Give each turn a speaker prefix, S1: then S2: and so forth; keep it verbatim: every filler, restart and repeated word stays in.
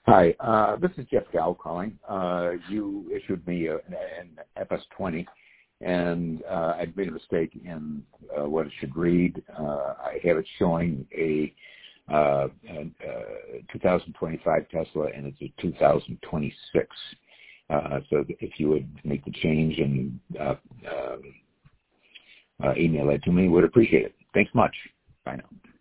S1: Hi, uh, this is Jeff Gow calling. Uh, you issued me a, an F S twenty, and uh, I'd made a mistake in uh, what it should read. Uh, I have it showing a, uh, a, a two thousand twenty-five Tesla, and it's a two thousand twenty-six. Uh, so if you would make the change and uh, uh, uh, email that to me, would appreciate it. Thanks much. Bye now.